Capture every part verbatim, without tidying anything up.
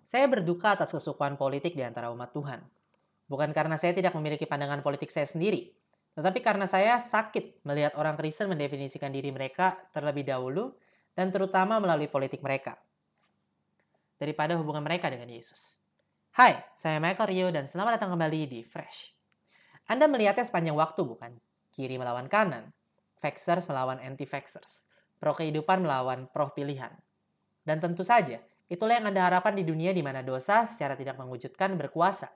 Saya berduka atas kesukuan politik di antara umat Tuhan. Bukan karena saya tidak memiliki pandangan politik saya sendiri, tetapi karena saya sakit melihat orang Kristen mendefinisikan diri mereka terlebih dahulu dan terutama melalui politik mereka, daripada hubungan mereka dengan Yesus. Hai, saya Michael Rio dan selamat datang kembali di Fresh. Anda melihatnya sepanjang waktu, bukan? Kiri melawan kanan, vaxxers melawan anti-vaxxers, pro kehidupan melawan pro pilihan. Dan tentu saja, itulah yang Anda harapkan di dunia di mana dosa secara tidak mewujudkan berkuasa.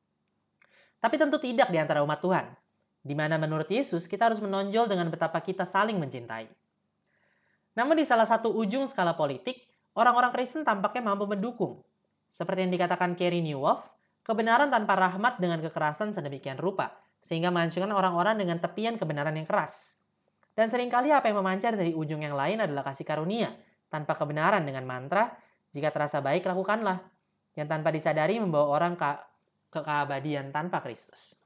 Tapi tentu tidak di antara umat Tuhan, di mana menurut Yesus kita harus menonjol dengan betapa kita saling mencintai. Namun di salah satu ujung skala politik, orang-orang Kristen tampaknya mampu mendukung. Seperti yang dikatakan Carey Nieuwhof, kebenaran tanpa rahmat dengan kekerasan sedemikian rupa, sehingga menghancurkan orang-orang dengan tepian kebenaran yang keras. Dan seringkali apa yang memancar dari ujung yang lain adalah kasih karunia, tanpa kebenaran dengan mantra, jika terasa baik lakukanlah, yang tanpa disadari membawa orang ke, ke keabadian tanpa Kristus.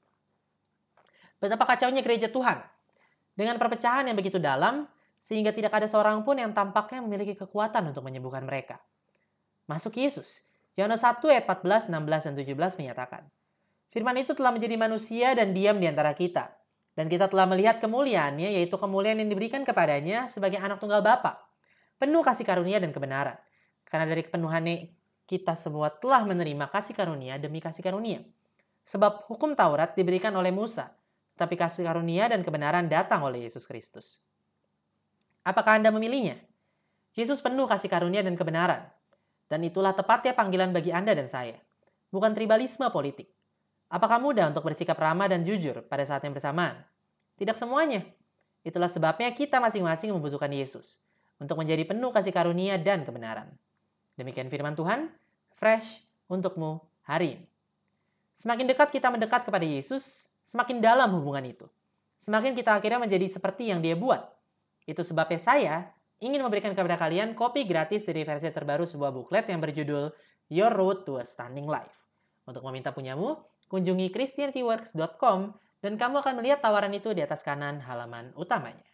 Betapa kacaunya gereja Tuhan, dengan perpecahan yang begitu dalam, sehingga tidak ada seorang pun yang tampaknya memiliki kekuatan untuk menyembuhkan mereka. Masuk Yesus, Yohanes satu ayat empat belas, enam belas, dan tujuh belas menyatakan, Firman itu telah menjadi manusia dan diam di antara kita. Dan kita telah melihat kemuliaannya, yaitu kemuliaan yang diberikan kepadanya sebagai anak tunggal Bapa, penuh kasih karunia dan kebenaran. Karena dari kepenuhannya kita semua telah menerima kasih karunia demi kasih karunia. Sebab hukum Taurat diberikan oleh Musa, tapi kasih karunia dan kebenaran datang oleh Yesus Kristus. Apakah Anda memilihnya? Yesus penuh kasih karunia dan kebenaran. Dan itulah tepatnya panggilan bagi Anda dan saya. Bukan tribalisme politik. Apakah mudah untuk bersikap ramah dan jujur pada saat yang bersamaan? Tidak semuanya. Itulah sebabnya kita masing-masing membutuhkan Yesus untuk menjadi penuh kasih karunia dan kebenaran. Demikian firman Tuhan, fresh untukmu hari ini. Semakin dekat kita mendekat kepada Yesus, semakin dalam hubungan itu. Semakin kita akhirnya menjadi seperti yang Dia buat. Itu sebabnya saya ingin memberikan kepada kalian kopi gratis dari versi terbaru sebuah buklet yang berjudul Your Road to a Stunning Life. Untuk meminta punyamu, kunjungi christianityworks dot com dan kamu akan melihat tawaran itu di atas kanan halaman utamanya.